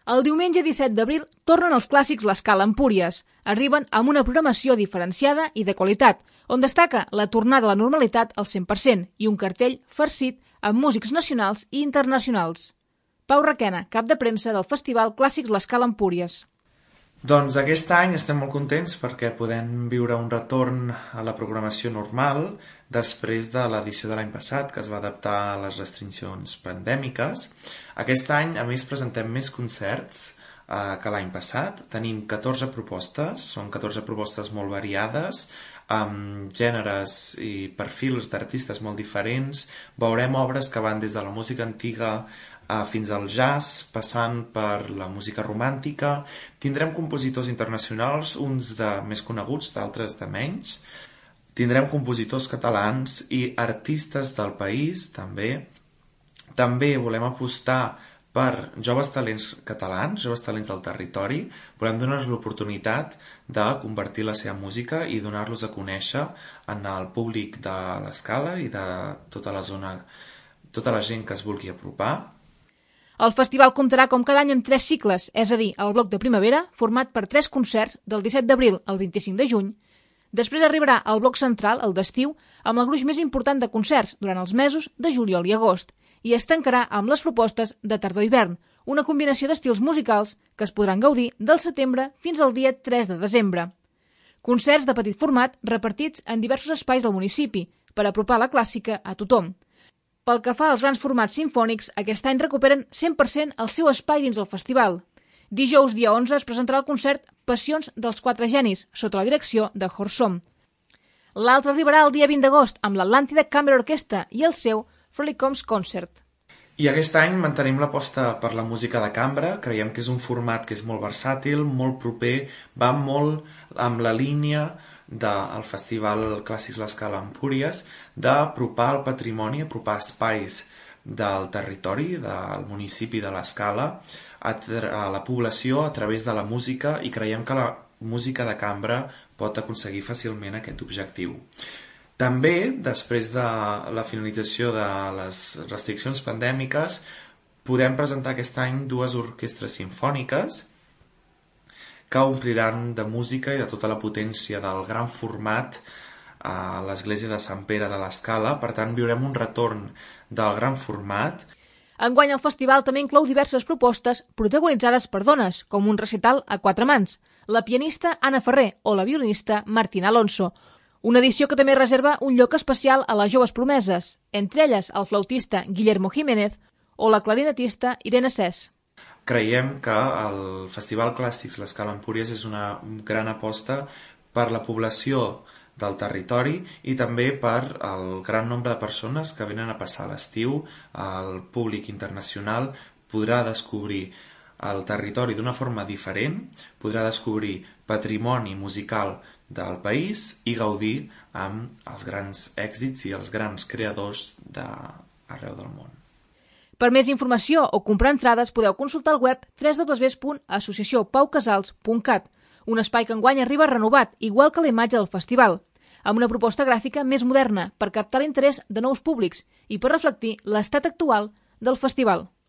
El diumenge 17 d'abril tornen els clàssics l'Escala Empúries. Arriben amb una programació diferenciada i de qualitat, on destaca la tornada a la normalitat al 100% i un cartell farcit amb músics nacionals i internacionals. Pau Requena, cap de premsa del Festival Clàssics l'Escala Empúries. Doncs aquest any estem molt contents perquè podem viure un retorn a la programació normal després de l'edició de l'any passat, que es va adaptar a les restriccions pandèmiques. Aquest any, a més, presentem més concerts que l'any passat. Tenim 14 propostes, són 14 propostes molt variades, amb gèneres i perfils d'artistes molt diferents. Veurem obres que van des de la música antiga fins al jazz, passant per la música romàntica. Tindrem compositors internacionals, uns de més coneguts, d'altres de menys. Tindrem compositors catalans i artistes del país, també. També volem apostar per joves talents catalans, joves talents del territori. Volem donar-los l'oportunitat de convertir la seva música i donar-los a conèixer en el públic de l'Escala i de tota la zona, tota la gent que es vulgui apropar. El festival comptarà com cada any amb 3 cicles, és a dir, el bloc de primavera, format per 3 concerts del 17 d'abril al 25 de juny. Després arribarà el bloc central, el d'estiu, amb el gruix més important de concerts durant els mesos de juliol i agost, i es tancarà amb les propostes de tardor-hivern, una combinació d'estils musicals que es podran gaudir del setembre fins al dia 3 de desembre. Concerts de petit format repartits en diversos espais del municipi per apropar la clàssica a tothom. Pel que fa als grans formats simfònics, aquest any recuperen 100% el seu espai dins el festival. Dijous, dia 11, es presentarà el concert Passions dels Quatre Genis, sota la direcció de Horsom. L'altre arribarà el dia 20 d'agost amb l'Atlàntida Chamber Orchestra i el seu Frelicom's Concert. I aquest any mantenim l'aposta per la música de cambra. Creiem que és un format que és molt versàtil, molt proper, va molt amb la línia del Festival Clàssics l'Escala Empúries, d'apropar el patrimoni, apropar espais del territori, del municipi de l'Escala, a la població a través de la música, i creiem que la música de cambra pot aconseguir fàcilment aquest objectiu. També, després de la finalització de les restriccions pandèmiques, podem presentar aquest any 2 orquestres simfòniques que ompliran de música i de tota la potència del gran format a l'església de Sant Pere de l'Escala. Per tant, viurem un retorn del gran format. Enguany el festival també inclou diverses propostes protagonitzades per dones, com un recital a 4 mans, la pianista Anna Ferrer o la violinista Martina Alonso. Una edició que també reserva un lloc especial a les joves promeses, entre elles el flautista Guillermo Jiménez o la clarinetista Irene Cés. Creiem que el Festival Clàssics l'Escala Empúries és una gran aposta per la població del territori i també per el gran nombre de persones que venen a passar l'estiu. El públic internacional podrà descobrir el territori d'una forma diferent, podrà descobrir patrimoni musical del país i gaudir amb els grans èxits i els grans creadors d'arreu del món. Per més informació o comprar entrades podeu consultar el web www.associaciopaucasals.cat, un espai que enguany arriba renovat, igual que la imatge del festival, amb una proposta gràfica més moderna per captar l'interès de nous públics i per reflectir l'estat actual del festival.